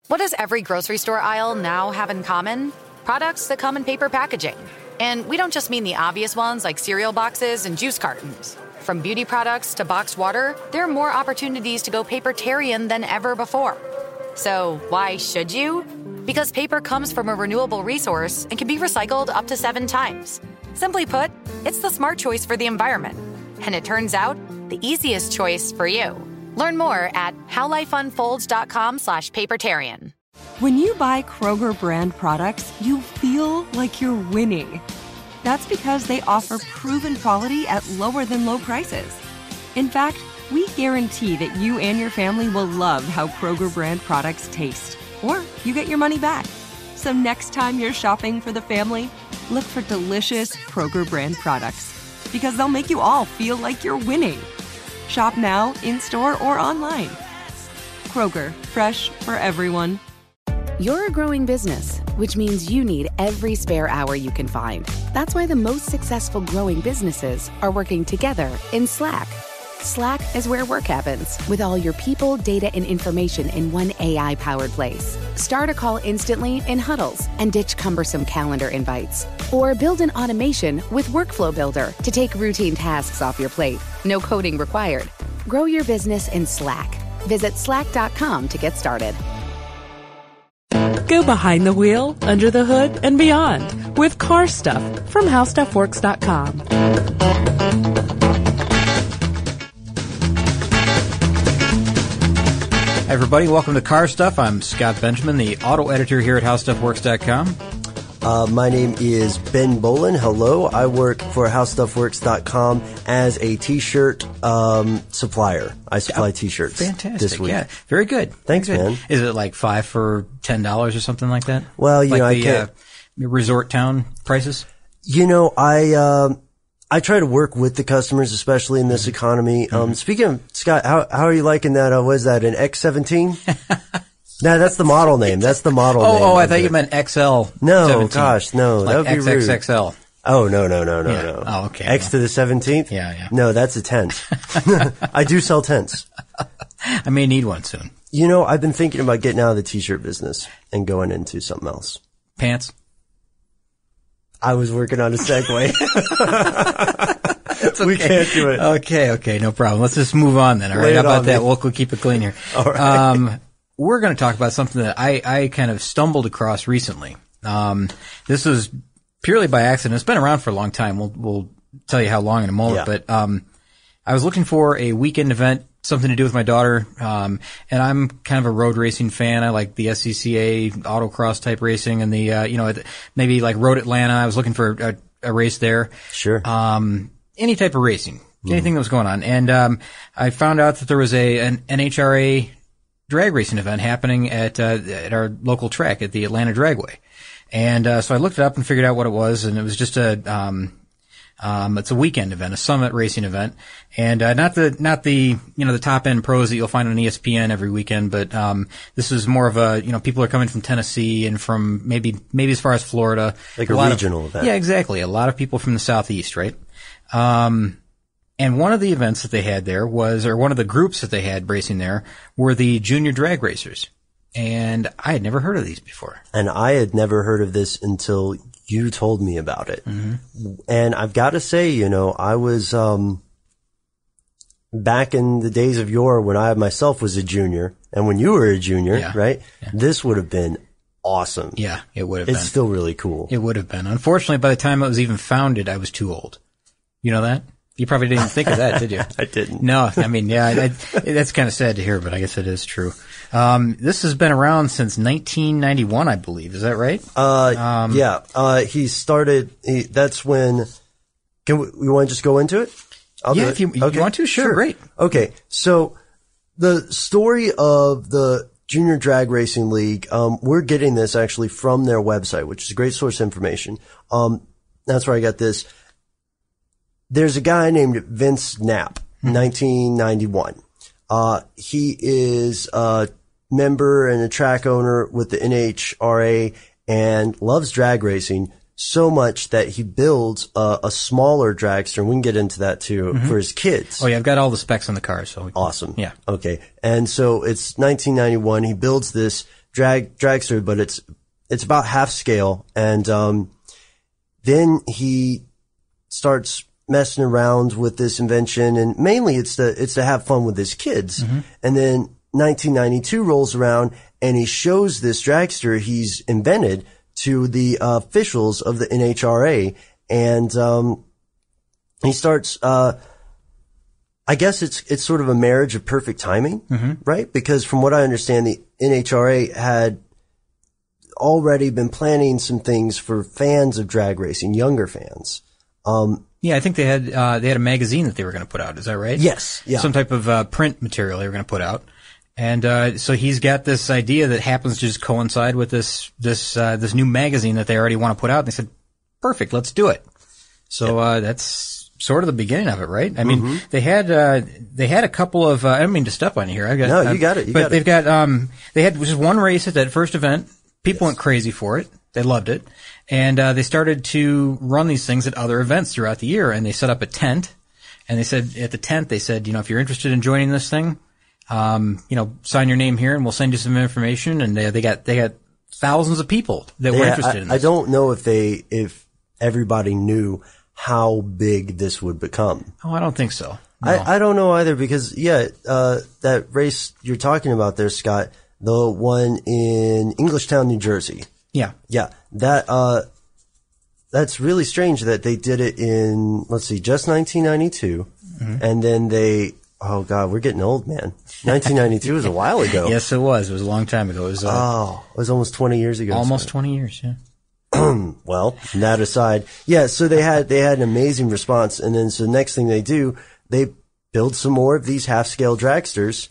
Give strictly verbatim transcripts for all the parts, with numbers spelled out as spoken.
What does every grocery store aisle now have in common? Products that come in paper packaging. And we don't just mean the obvious ones like cereal boxes and juice cartons. From beauty products to boxed water, there are more opportunities to go papertarian than ever before. So why should you? Because paper comes from a renewable resource and can be recycled up to seven times. Simply put, it's the smart choice for the environment. And it turns out, the easiest choice for you. Learn more at howlifeunfolds.com slash papertarian. When you buy Kroger brand products, you feel like you're winning. That's because they offer proven quality at lower than low prices. In fact, we guarantee that you and your family will love how Kroger brand products taste, or you get your money back. So next time you're shopping for the family, look for delicious Kroger brand products, because they'll make you all feel like you're winning. Shop now, in-store, or online. Kroger, fresh for everyone. You're a growing business, which means you need every spare hour you can find. That's why the most successful growing businesses are working together in Slack. Slack is where work happens, with all your people, data, and information in one A I-powered place. Start a call instantly in huddles and ditch cumbersome calendar invites. Or build an automation with Workflow Builder to take routine tasks off your plate. No coding required. Grow your business in Slack. Visit slack dot com to get started. Go behind the wheel, under the hood, and beyond with Car Stuff from how stuff works dot com. Hi, everybody. Welcome to Car Stuff. I'm Scott Benjamin, the auto editor here at how stuff works dot com. Uh, my name is Ben Bolin. Hello. I work for how stuff works dot com as a t-shirt um, supplier. I supply t-shirts. Fantastic. This week. Yeah. Very good. Thanks, Very good. man. Is it like five for ten dollars or something like that? Well, you like know, the, I can't. Uh, resort town prices? You know, I, um, I try to work with the customers, especially in this mm-hmm. economy. Um, mm-hmm. Speaking of, Scott, how, how are you liking that? Uh, what is that, an X seventeen? No, that's the model name. That's the model oh, name. Oh, I thought it. you meant X L. No, seventeen. Gosh, no. Like that would be rude. X X X L. Oh, no, no, no, no, yeah. no. Oh, okay. X well. to the seventeenth? Yeah, yeah. No, that's a tent. I do sell tents. I may need one soon. You know, I've been thinking about getting out of the t-shirt business and going into something else. Pants? I was working on a segue. Okay. We can't do it. Okay, okay, no problem. Let's just move on then. All right, Lay how about that? Me. We'll, we'll keep it clean here. All right. Um, we're going to talk about something that I, I kind of stumbled across recently. Um, this was purely by accident. It's been around for a long time. We'll, we'll tell you how long in a moment. Yeah. But um, I was looking for a weekend event, something to do with my daughter. Um, and I'm kind of a road racing fan. I like the S C C A autocross type racing and the, uh, you know, maybe like Road Atlanta. I was looking for a, a race there. Sure. Um, any type of racing, anything that was going on. And um, I found out that there was a an N H R A drag racing event happening at uh, at our local track at the Atlanta Dragway. And uh, so I looked it up and figured out what it was, and it was just a um um it's a weekend event, a summit racing event. And uh, not the not the you know the top end pros that you'll find on E S P N every weekend, but um this is more of a, you know, people are coming from Tennessee and from maybe maybe as far as Florida. Like a, a regional of, event. Yeah, exactly. A lot of people from the southeast, right? Um And one of the events that they had there was, or one of the groups that they had racing there were the junior drag racers. And I had never heard of these before. And I had never heard of this until you told me about it. Mm-hmm. And I've got to say, you know, I was, um, back in the days of yore when I myself was a junior and when you were a junior, yeah. right? Yeah. This would have been awesome. Yeah, it would have it's been. It's still really cool. It would have been. Unfortunately, by the time it was even founded, I was too old. You know that? You probably didn't even think of that, did you? I didn't. No, I mean, yeah, I, I, that's kind of sad to hear, but I guess it is true. Um, this has been around since nineteen ninety-one, I believe. Is that right? Uh, um, yeah. Uh, he started, he, that's when, can we, we want to just go into it? I'll yeah, do if you, it. Okay. you want to, sure, sure, great. Okay. So the story of the Junior Drag Racing League, um, we're getting this actually from their website, which is a great source of information. Um, that's where I got this. There's a guy named Vince Knapp, mm-hmm. nineteen ninety-one. Uh, he is a member and a track owner with the N H R A and loves drag racing so much that he builds a, a smaller dragster. And we can get into that too, mm-hmm. for his kids. Oh yeah, I've got all the specs on the car, so. Awesome. Yeah. Okay. And so it's nineteen ninety-one. He builds this drag dragster, but it's it's about half scale. And um, then he starts messing around with this invention, and mainly it's to it's to have fun with his kids. Mm-hmm. And then nineteen ninety-two rolls around, and he shows this dragster he's invented to the uh, officials of the N H R A, and um, he starts. Uh, I guess it's it's sort of a marriage of perfect timing, mm-hmm. right? Because from what I understand, the N H R A had already been planning some things for fans of drag racing, younger fans. Um, yeah, I think they had uh, they had a magazine that they were going to put out. Is that right? Yes. Yeah. Some type of uh, print material they were going to put out, and uh, so he's got this idea that happens to just coincide with this this uh, this new magazine that they already want to put out. And they said, "Perfect, let's do it." So uh, that's sort of the beginning of it, right? I mean, mm-hmm. they had uh, they had a couple of. Uh, I don't mean to step on you here. I got, no, you got it. You but got they've it. got um, they had just one race at that first event. People yes. went crazy for it. They loved it, and uh, they started to run these things at other events throughout the year. And they set up a tent, and they said at the tent they said, you know, if you're interested in joining this thing, um, you know, sign your name here, and we'll send you some information. And they they got they got thousands of people that yeah, were interested I, in this. I don't know if they if everybody knew how big this would become. Oh, I don't think so. No. I, I don't know either because, yeah, uh, that race you're talking about there, Scott, the one in Englishtown, New Jersey. Yeah. Yeah. That, uh, that's really strange that they did it in, let's see, just nineteen ninety-two. Mm-hmm. And then they, oh God, we're getting old, man. nineteen ninety-two was a while ago. Yes, it was. It was a long time ago. It was, uh, oh, it was almost twenty years ago. Almost so. twenty years, yeah. Well, that aside, yeah, so they had, they had an amazing response. And then, so the next thing they do, they build some more of these half-scale dragsters,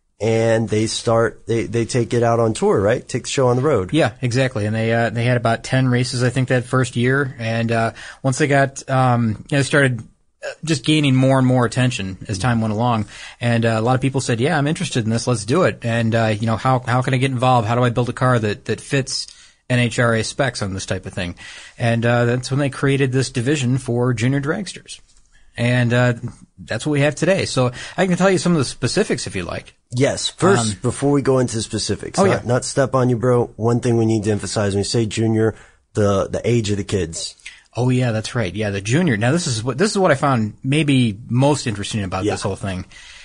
and they start, they, they take it out on tour, right? Take the show on the road. Yeah, exactly. And they, uh, they had about ten races, I think, that first year. And, uh, once they got, um, you know, started just gaining more and more attention as time went along. And, uh, a lot of people said, yeah, I'm interested in this. Let's do it. And, uh, you know, how, how can I get involved? How do I build a car that, that fits N H R A specs on this type of thing? And, uh, that's when they created this division for junior dragsters. And, uh, that's what we have today. So I can tell you some of the specifics if you like. Yes. First, Um, before we go into specifics, oh, not, yeah. not step on you, bro. One thing we need to emphasize when we say junior, the, the age of the kids. Oh yeah, that's right. Yeah, the junior. Now this is what, this is what I found maybe most interesting about Yeah. this whole thing.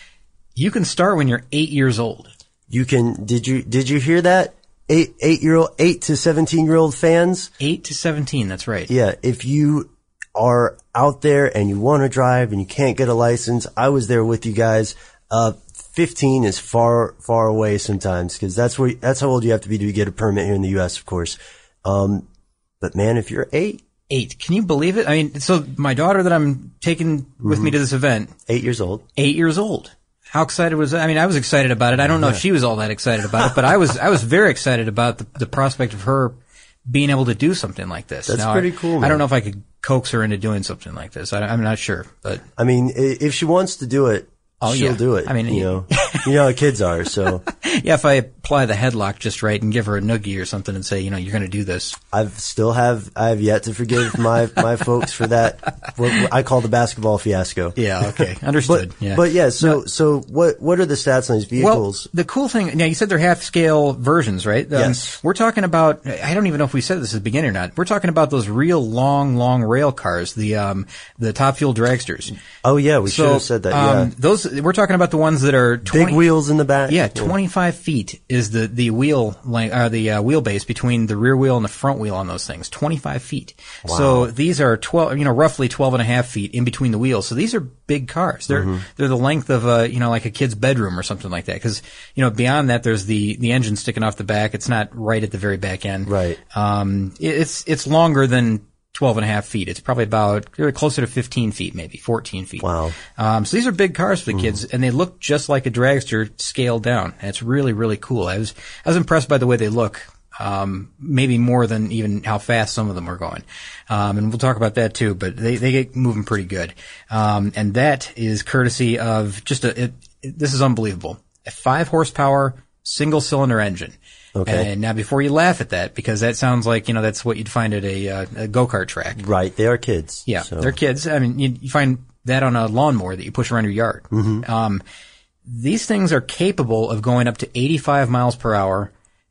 You can start when you're eight years old. You can, did you, did you hear that? Eight, eight year old, eight to seventeen year old fans. Eight to seventeen. That's right. Yeah. If you are out there and you want to drive and you can't get a license, I was there with you guys. Uh, fifteen is far, far away sometimes because that's where, that's how old you have to be to get a permit here in the U S, of course. Um, but man, if you're eight, Eight. Can you believe it? I mean, so my daughter that I'm taking with Mm-hmm. me to this event, eight years old, eight years old. How excited was I? I mean, I was excited about it. I don't know if she was all that excited about it, but I was, I was very excited about the, the prospect of her being able to do something like this. That's now, pretty I, cool, man. I don't know if I could coax her into doing something like this. I, I'm not sure, but. I mean, i- if she wants to do it, Oh, she'll yeah. do it. I mean, you know, you know how kids are. So Yeah, if I apply the headlock just right and give her a noogie or something and say, you know, you're going to do this. I've still have, I have yet to forgive my, my folks for that. What I call the basketball fiasco. Yeah, okay. Understood. But, yeah. but yeah, so, so what, what are the stats on these vehicles? Well, the cool thing, now you said they're half-scale versions, right? Um, Yes. We're talking about, I don't even know if we said this at the beginning or not. We're talking about those real long, long rail cars, the, um, the Top Fuel dragsters. Oh yeah, we should So, have said that. um, Yeah. those, we're talking about the ones that are twenty, Big wheels in the back. Yeah, twenty-five feet is the, the wheel length, uh, the uh, wheelbase between the rear wheel and the front wheel on those things. twenty-five feet. Wow. So these are twelve, you know, roughly twelve and a half feet in between the wheels. So these are big cars. They're, Mm-hmm. they're the length of a, you know, like a kid's bedroom or something like that. Cause, you know, beyond that, there's the, the engine sticking off the back. It's not right at the very back end. Right. Um, it, it's, it's longer than twelve and a half feet. It's probably about closer to fifteen feet, maybe fourteen feet. Wow. Um, so these are big cars for the kids, and they look just like a dragster scaled down. And it's really, really cool. I was, I was impressed by the way they look. Um, maybe more than even how fast some of them are going. Um, and we'll talk about that too, but they, they get moving pretty good. Um, and that is courtesy of just a, it, it, this is unbelievable. A five horsepower single cylinder engine. Okay. And now before you laugh at that, because that sounds like, you know, that's what you'd find at a, uh, a go-kart track. Right. They are kids. Yeah, so. they're kids. I mean, you, you find that on a lawnmower that you push around your yard. Mm-hmm. Um, these things are capable of going up to eighty-five miles per hour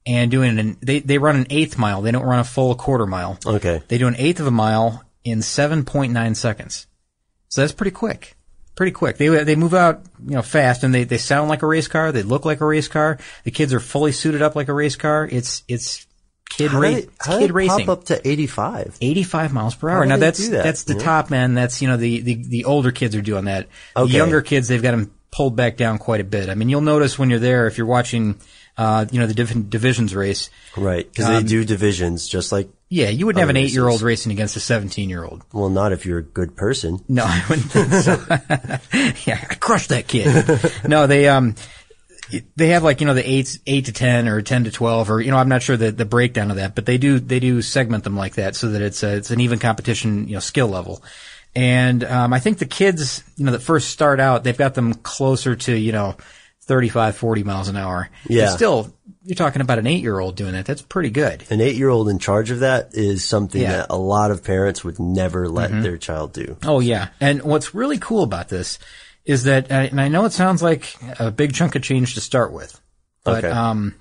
and doing an, they, they run an eighth mile. They don't run a full quarter mile. Okay. They do an eighth of a mile in seven point nine seconds. So that's pretty quick. Pretty quick. They they move out, you know, fast, and they, they sound like a race car. They look like a race car. The kids are fully suited up like a race car. It's it's kid how ra- did, it's how kid did it racing. pop up to eighty-five? eighty-five miles per How hour. do Now they that's do that, that's the you know? top end. That's, you know, the, the, the older kids are doing that. Okay. The younger kids, they've got them pulled back down quite a bit. I mean, you'll notice when you're there, if you're watching, uh, you know, the different divisions race. Right, because Um, they do divisions just like. Yeah, you wouldn't have an Other eight-year-old races. racing against a seventeen-year-old. Well, not if you're a good person. No, I wouldn't think so. Yeah, I crushed that kid. No, they, um, they have like, you know, the eight, eight to ten or ten to twelve or, you know, I'm not sure the, the breakdown of that, but they do, they do segment them like that so that it's a, it's an even competition, you know, skill level. And, um, I think the kids, you know, that first start out, they've got them closer to, you know, thirty-five, forty miles an hour. Yeah. But still, you're talking about an eight-year-old doing that. That's pretty good. An eight-year-old in charge of that is something Yeah. that a lot of parents would never let their child do. Oh, yeah. And what's really cool about this is that, uh, and I know it sounds like a big chunk of change to start with, but, Okay. um,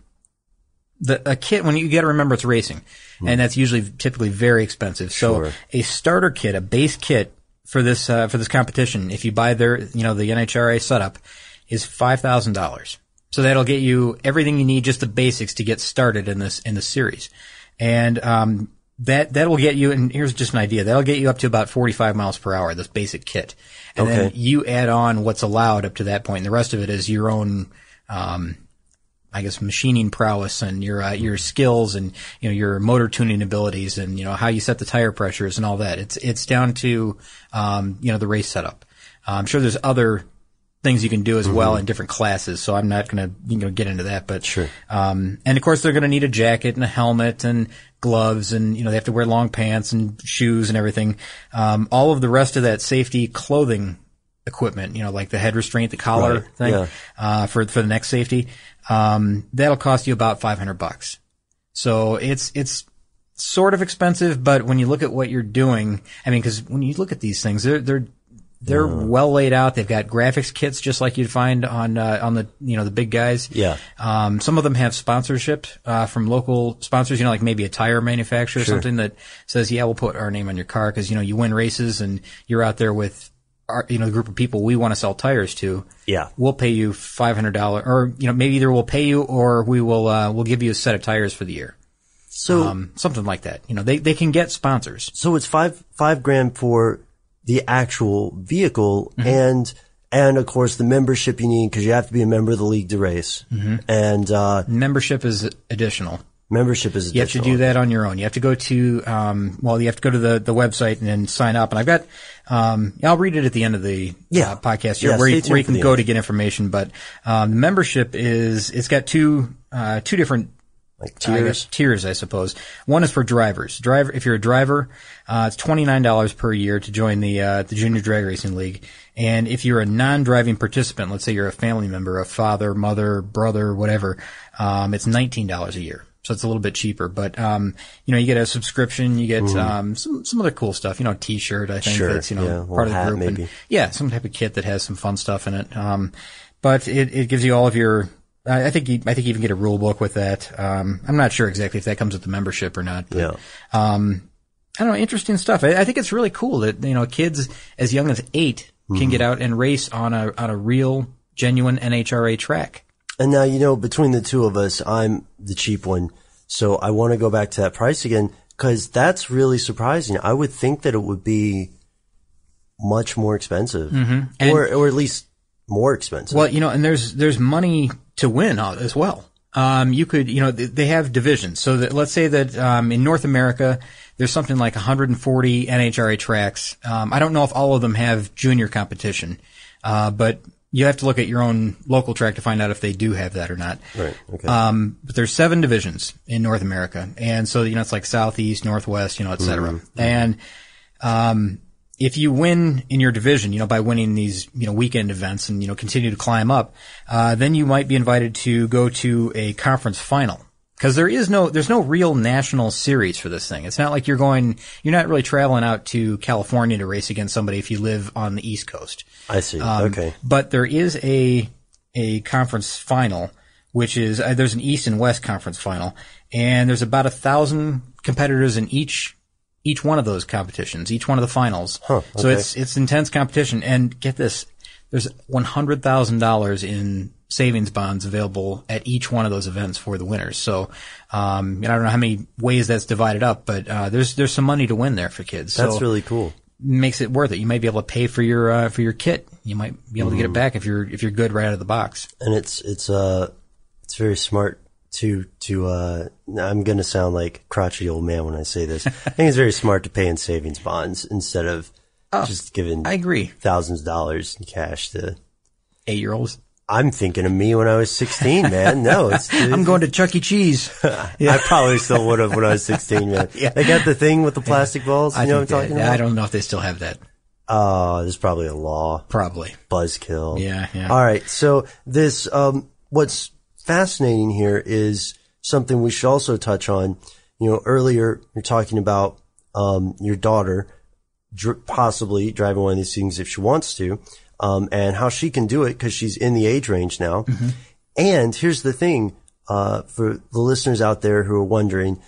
the, a kit, when you got to remember it's racing, and that's usually typically very expensive. So Sure. a starter kit, a base kit for this, uh, for this competition, if you buy their, you know, the N H R A setup is five thousand dollars. So that'll get you everything you need, just the basics to get started in this, in the series. And, um, that, that will get you, and here's just an idea, that'll get you up to about forty-five miles per hour, this basic kit. And then Okay. you add on what's allowed up to that point, and the rest of it is your own, um, I guess machining prowess and your, uh, your skills and, you know, your motor tuning abilities and, you know, how you set the tire pressures and all that. It's, it's down to, um, you know, the race setup. Uh, I'm sure there's other things you can do as well in different classes, so I'm not going to, you know, get into that, but, Sure. um, and of course they're going to need a jacket and a helmet and gloves and, you know, they have to wear long pants and shoes and everything. Um, all of the rest of that safety clothing equipment, you know, like the head restraint, the collar Right, thing, yeah. uh, for, for the neck safety, um, that'll cost you about five hundred bucks. So it's, it's sort of expensive, but when you look at what you're doing, I mean, cause when you look at these things, they're, they're, They're well laid out. They've got graphics kits just like you'd find on, uh, on the, you know, the big guys. Yeah. Um, some of them have sponsorship, uh, from local sponsors, you know, like maybe a tire manufacturer or Sure. something that says, yeah, we'll put our name on your car because, you know, you win races and you're out there with our, you know, the group of people we want to sell tires to. Yeah. We'll pay you five hundred dollars or, you know, maybe either we'll pay you or we will, uh, we'll give you a set of tires for the year. So, Um, something like that. You know, they, they can get sponsors. so it's five, five grand for the actual vehicle Mm-hmm. and, and of course the membership you need because you have to be a member of the league to race. Mm-hmm. And, uh, Membership is additional. membership is You have to additional. do that on your own. You have to go to, um, well, you have to go to the, the website and then sign up. And I've got, um, I'll read it at the end of the Yeah. uh, podcast here Yeah, where, stay you, tuned where you for can the go end. to get information. But, um, the membership is, it's got two, uh, two different Like I tiers. guess, tiers, I suppose. One is for drivers. Driver, if you're a driver, uh, it's twenty-nine dollars per year to join the, uh, the Junior Drag Racing League. And if you're a non-driving participant, let's say you're a family member, a father, mother, brother, whatever, um, it's nineteen dollars a year. So it's a little bit cheaper, but, um, you know, you get a subscription, you get, um, some, some other cool stuff, you know, t-shirt, I think Sure, that's, you know, yeah, a little part of the hat group. maybe. And, yeah, some type of kit that has some fun stuff in it. Um, but it, it gives you all of your, I I think you, I think you even get a rule book with that. Um, I'm not sure exactly if that comes with the membership or not. But, Yeah. Um, I don't know, interesting stuff. I, I think it's really cool that, you know, kids as young as eight can get out and race on a, on a real, genuine N H R A track. And now, you know, between the two of us, I'm the cheap one. So I want to go back to that price again because that's really surprising. I would think that it would be much more expensive And- or, or at least more expensive. Well, you know, and there's, there's money to win out as well. Um, you could, you know, th- they have divisions. So that, let's say that, um, in North America, there's something like one hundred forty N H R A tracks. Um, I don't know if all of them have junior competition, uh, but you have to look at your own local track to find out if they do have that or not. Right. Okay. Um, but there's seven divisions in North America. And so, you know, it's like Southeast, Northwest, you know, et cetera. Mm-hmm. And, um, if you win in your division, you know, by winning these, you know, weekend events and, you know, continue to climb up, uh, then you might be invited to go to a conference final. Cause there is no, there's no real national series for this thing. It's not like you're going, you're not really traveling out to California to race against somebody if you live on the East Coast. I see. Um, okay. But there is a, a conference final which is, uh, there's an East and West conference final, and there's about a thousand competitors in each, each one of those competitions, each one of the finals. Huh, okay. So it's, it's intense competition. And get this, there's one hundred thousand dollars in savings bonds available at each one of those events for the winners. So, um, I don't know how many ways that's divided up, but, uh, there's, there's some money to win there for kids. That's so really cool. Makes it worth it. You might be able to pay for your, uh, for your kit. You might be able mm. to get it back if you're, if you're good right out of the box. And it's, it's, uh, it's very smart to, to, uh, I'm going to sound like a crotchety old man when I say this. I think it's very smart to pay in savings bonds instead of oh, just giving I agree. thousands of dollars in cash to eight year olds. I'm thinking of me when I was sixteen, man. No, it's, it's I'm going to Chuck E. Cheese. Yeah. I probably still would have when I was sixteen, man. Yeah. They got the thing with the plastic balls. You I know what I'm that, talking about? I don't know if they still have that. Oh, there's probably a law. Probably. Buzzkill. Yeah, yeah. All right. So this, um, what's fascinating here is something we should also touch on. You know, earlier you're talking about, um, your daughter dr- possibly driving one of these things if she wants to. Um, and how she can do it because she's in the age range now. Mm-hmm. And here's the thing, uh, for the listeners out there who are wondering,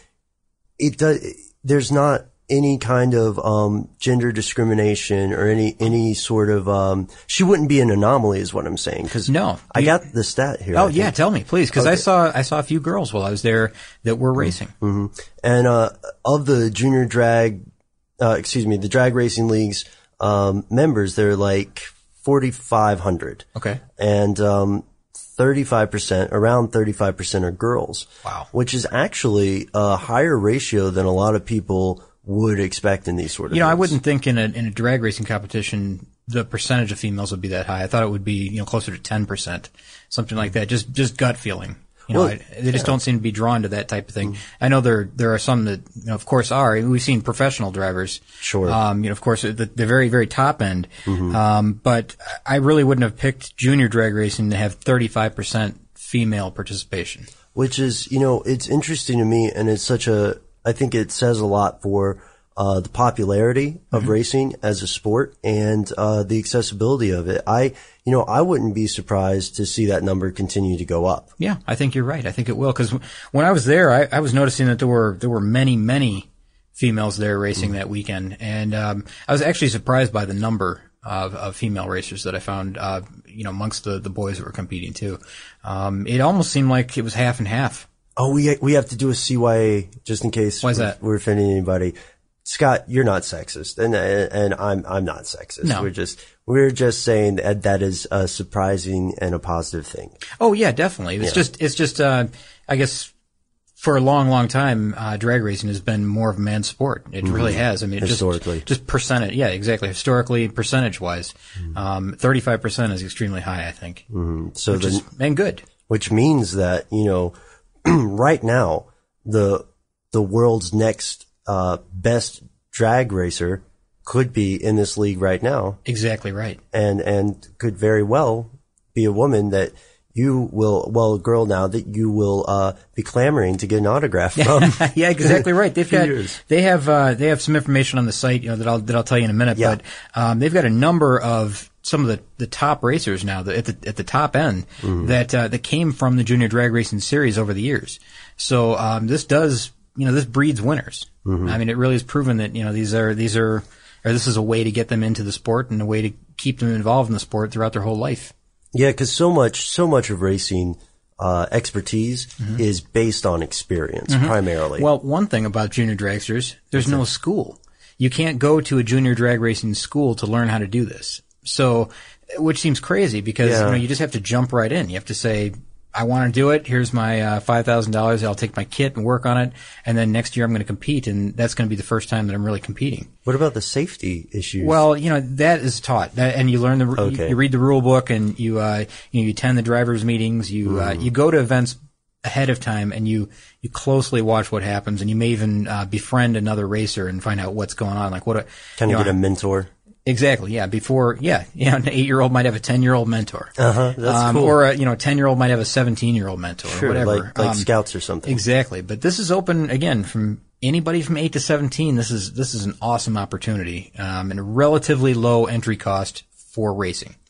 it does, there's not any kind of, um, gender discrimination or any, any sort of, um, she wouldn't be an anomaly is what I'm saying. Cause no, I you, got the stat here. Oh yeah. Tell me please. Cause okay. I saw, I saw a few girls while I was there that were racing. Mm-hmm. And, uh, of the junior drag, uh, excuse me, the drag racing leagues, um, members, they're like, forty-five hundred. Okay. And, um, thirty-five percent, around thirty-five percent are girls. Wow. Which is actually a higher ratio than a lot of people would expect in these sort of You know, things. I wouldn't think in a, in a drag racing competition, the percentage of females would be that high. I thought it would be, you know, closer to ten percent, something like that. Just, just gut feeling. You know, well, I, they just yeah. don't seem to be drawn to that type of thing. Mm-hmm. I know there there are some that, you know, of course, are. We've seen professional drivers. Sure. Um, you know, of course, the, the very, very top end. Mm-hmm. Um, but I really wouldn't have picked junior drag racing to have thirty-five percent female participation. Which is, you know, it's interesting to me, and it's such a, I think it says a lot for uh the popularity of mm-hmm. racing as a sport and uh the accessibility of it. I, you know, I wouldn't be surprised to see that number continue to go up. Yeah, I think you're right. I think it will, because when I was there, I, I was noticing that there were there were many, many females there racing mm-hmm. that weekend, and um I was actually surprised by the number of, of female racers that I found, uh you know, amongst the the boys that were competing too. Um it almost seemed like it was half and half. Oh, we we have to do a C Y A just in case. Why is we're, that? We're offending anybody. Scott, you're not sexist, and and I'm I'm not sexist. No. We're just we're just saying that that is a surprising and a positive thing. Oh yeah, definitely. It's yeah. just it's just uh I guess for a long, long time, uh drag racing has been more of a man's sport. It mm-hmm. really has. I mean, it historically, just just percentage. Yeah, exactly. Historically, percentage wise, mm-hmm. um, thirty-five percent is extremely high. I think. Mm-hmm. So which the, is, and good. Which means that you know, right now the the world's next. Uh, best drag racer could be in this league right now. Exactly right. And, and could very well be a woman that you will, well, a girl now that you will, uh, be clamoring to get an autograph from. Yeah, exactly right. They've got, years. they have, uh, they have some information on the site, you know, that I'll, that I'll tell you in a minute, yeah. but, um, they've got a number of some of the, the top racers now that at the, at the top end mm-hmm. that, uh, that came from the junior drag racing series over the years. So, um, this does, you know, this breeds winners. Mm-hmm. I mean, it really is proven that, you know, these are, these are, or this is a way to get them into the sport and a way to keep them involved in the sport throughout their whole life. Yeah, because so much, so much of racing, uh, expertise mm-hmm. is based on experience mm-hmm. primarily. Well, one thing about junior dragsters, there's no school. You can't go to a junior drag racing school to learn how to do this. So, which seems crazy because, yeah. you know, you just have to jump right in. You have to say, I want to do it. Here's my uh, five thousand dollars. I'll take my kit and work on it. And then next year I'm going to compete, and that's going to be the first time that I'm really competing. What about the safety issues? Well, you know, that is taught. That, and you learn the, okay. you, you read the rule book, and you, uh, you know, you attend the drivers' meetings. You, mm. uh, you go to events ahead of time, and you, you closely watch what happens, and you may even, uh, befriend another racer and find out what's going on. Like what a, kind of know, get a mentor. Exactly. Yeah. Before, yeah, yeah, an eight-year-old might have a ten-year-old mentor. Uh huh. That's um, cool. Or a, you know, ten-year-old might have a seventeen-year-old mentor sure, or whatever. Like, like um, scouts or something. Exactly. But this is open again from anybody from eight to seventeen. This is, this is an awesome opportunity, um, and a relatively low entry cost for racing.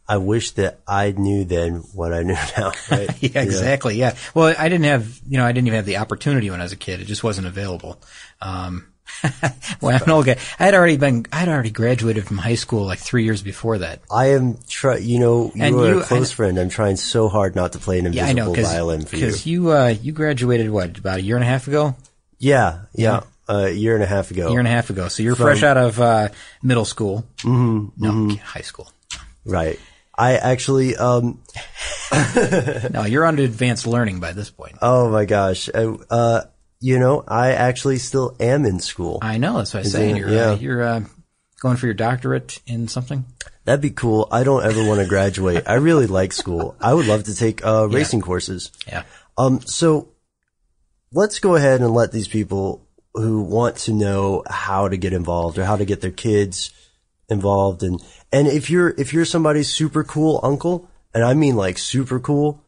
I wish that I knew then what I knew now. Right? yeah, exactly. Yeah. Well, I didn't have, you know, I didn't even have the opportunity when I was a kid. It just wasn't available. Um, well, I'm an old guy. I had already been, I had already graduated from high school like three years before that. I am try, you know, you And are you- a close I- friend. I'm trying so hard not to play an Yeah, I know, invisible cause, violin for you. cause you, uh, you graduated what, about a year and a half ago? Yeah, yeah, uh, a year and a half ago. A year and a half ago. So you're From- fresh out of, uh, middle school. Mm-hmm, no, mm-hmm. high school. Right. I actually, um, No, you're on to advanced learning by this point. oh my gosh, uh, uh, you know, I actually still am in school. I know. That's what I Is say. it? You're, Yeah. uh, you're, uh, going for your doctorate in something? That'd be cool. I don't ever want to graduate. I really like school. I would love to take, uh, racing courses. Yeah. Um, so let's go ahead and let these people who want to know how to get involved or how to get their kids involved. And, and if you're, if you're somebody's super cool uncle, and I mean like super cool,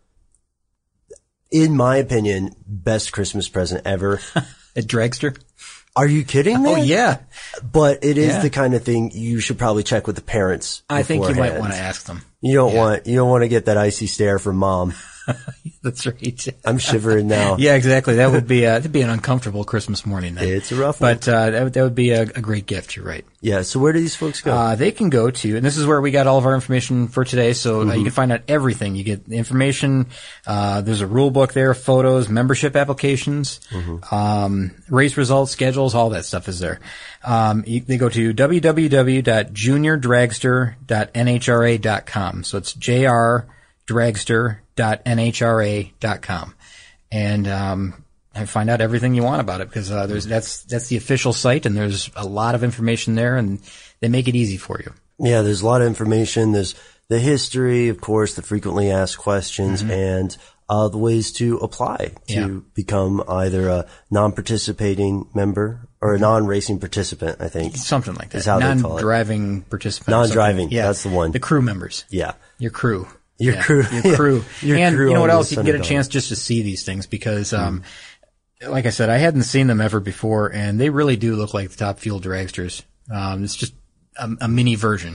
in my opinion, best Christmas present ever. At Dragster? Are you kidding me? Oh, yeah. But it is Yeah. the kind of thing you should probably check with the parents. I think you might beforehand. want to ask them. You don't Yeah. want, you don't want to get that icy stare from mom. That's right. I'm shivering now. Yeah, exactly. That would be, uh, that'd be an uncomfortable Christmas morning then. It's a rough one. But, uh, that would, that would be a, a great gift. You're right. Yeah. So where do these folks go? Uh, they can go to, and this is where we got all of our information for today. So uh, Mm-hmm. you can find out everything. You get the information. Uh, there's a rule book there, photos, membership applications, Mm-hmm. um, race results, schedules, all that stuff is there. Um, you, they go to w w w dot junior dragster dot n h r a dot com. So it's j r dragster dot n h r a dot com. And, um, and find out everything you want about it because, uh, there's, that's, that's the official site and there's a lot of information there and they make it easy for you. Yeah, there's a lot of information. There's the history, of course, the frequently asked questions, and uh, the ways to apply to Yeah. become either a non-participating member or a non-racing participant, I think. Something like that. Is how they call it. Non-driving participant. Non-driving, something. Yeah. that's the one. The crew members. Yeah. Your crew. Your Yeah, crew. Your crew. Your and crew you know what on else? the You can get a Sunny chance just to see these things because, um, like I said, I hadn't seen them ever before and they really do look like the Top Fuel dragsters. Um, it's just a, a mini version.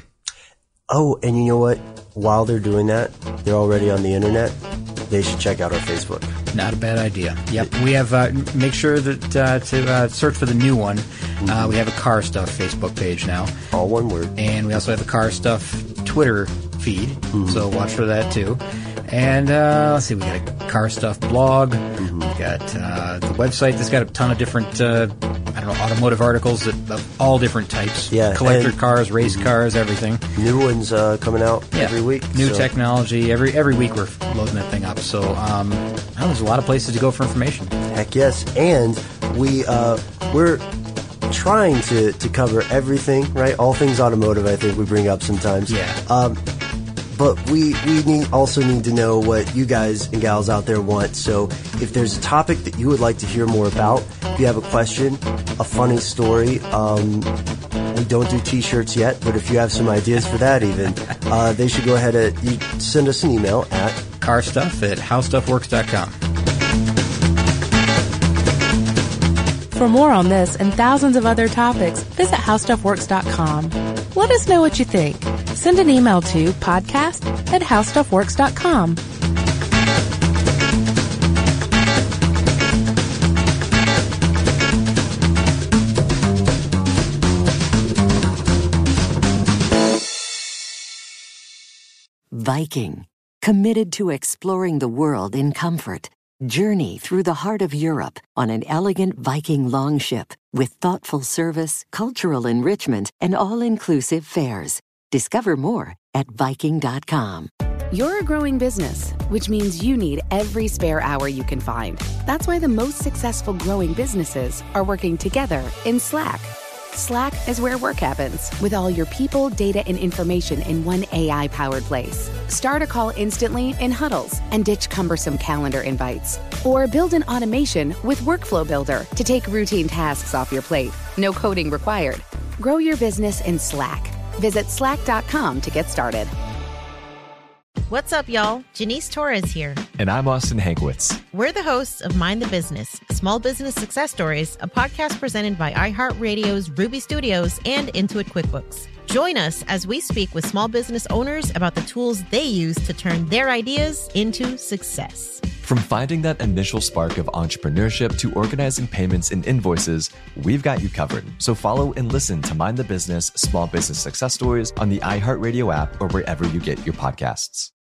Oh, and you know what? While they're doing that, they're already on the internet. They should check out our Facebook. Not a bad idea. Yep. We have, uh, make sure that, uh, to, uh, search for the new one. Uh, we have a Car Stuff Facebook page now. All one word. And we also have the Car Stuff Twitter feed, so watch for that too. And uh, let's see, we got a Car Stuff blog. Mm-hmm. We got uh, the website that's got a ton of different, uh, I don't know, automotive articles that, of all different types. Yeah, collector and- cars, race cars, everything. New ones uh, coming out Yeah. every week. New so- technology every every week. We're loading that thing up. So um, well, there's a lot of places to go for information. Heck yes. And we, uh, we're trying to, to cover everything, right? All things automotive, I think we bring up sometimes. Yeah. Um, but we, we need, also need to know what you guys and gals out there want. So if there's a topic that you would like to hear more about, if you have a question, a funny story, um, we don't do t-shirts yet, but if you have some ideas for that even, uh, they should go ahead and you send us an email at Car Stuff at how stuff works dot com. For more on this and thousands of other topics, visit how stuff works dot com. Let us know what you think. Send an email to podcast at how stuff works dot com. Viking, committed to exploring the world in comfort. Journey through the heart of Europe on an elegant Viking longship with thoughtful service, cultural enrichment, and all-inclusive fares. Discover more at viking dot com. You're a growing business, which means you need every spare hour you can find. That's why the most successful growing businesses are working together in Slack. Slack is where work happens, with all your people, data, and information in one A I-powered place. Start a call instantly in huddles and ditch cumbersome calendar invites. Or build an automation with Workflow Builder to take routine tasks off your plate. No coding required. Grow your business in Slack. Visit slack dot com to get started. What's up, y'all? Janice Torres here. And I'm Austin Hankwitz. We're the hosts of Mind the Business, Small Business Success Stories, a podcast presented by iHeartRadio's Ruby Studios and Intuit QuickBooks. Join us as we speak with small business owners about the tools they use to turn their ideas into success. From finding that initial spark of entrepreneurship to organizing payments and invoices, we've got you covered. So follow and listen to Mind the Business, Small Business Success Stories on the iHeartRadio app or wherever you get your podcasts.